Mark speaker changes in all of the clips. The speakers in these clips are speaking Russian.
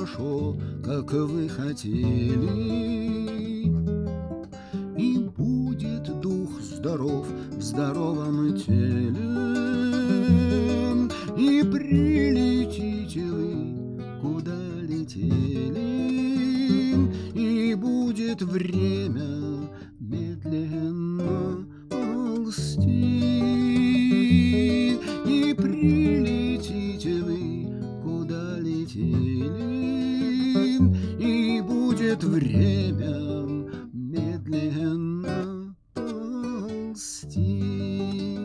Speaker 1: хорошо, как вы хотели. И будет дух здоров в здоровом теле, и прилетите вы, куда летели, и будет время медленно ползти, и прилетите вы, куда летели, и будет время медленно ползти.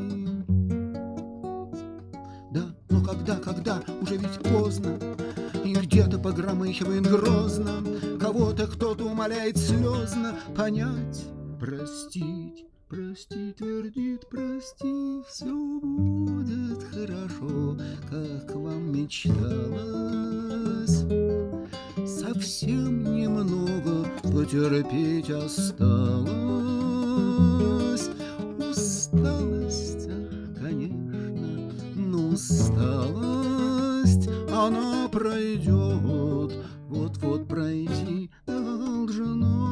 Speaker 1: Да, но когда, уже ведь поздно, и где-то погромыхивает грозно, кого-то кто-то умоляет слезно понять, простить. Прости, твердит, прости, все будет хорошо, как вам мечталось. Совсем немного потерпеть осталось. Усталость, ах, конечно, но усталость, она пройдет, вот-вот пройти должна.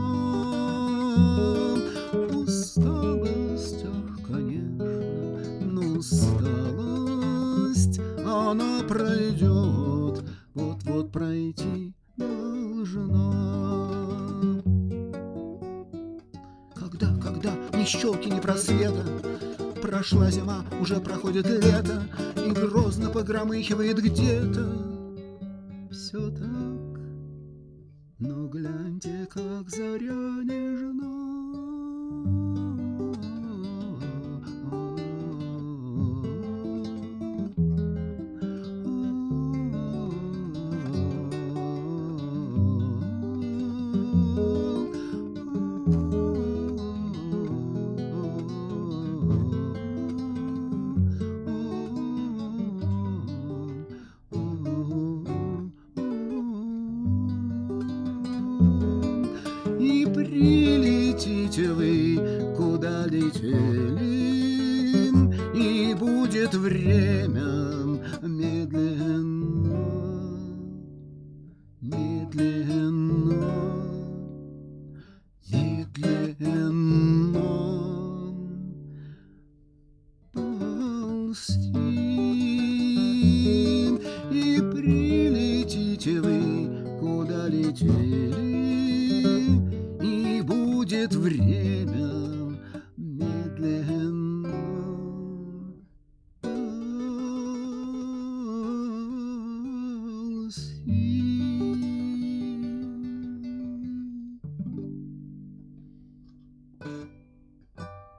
Speaker 1: Усталость, ах, конечно, но усталость, она пройдет, вот-вот пройти должна. Когда, ни щелки, ни просвета, прошла зима, уже проходит лето, и грозно погромыхивает где-то. Все так, но гляньте, как заря нежна. И прилетите вы, куда летели, и будет время медленно, медленно, медленно ползти. И прилетите вы, куда летели, и будет время медленно.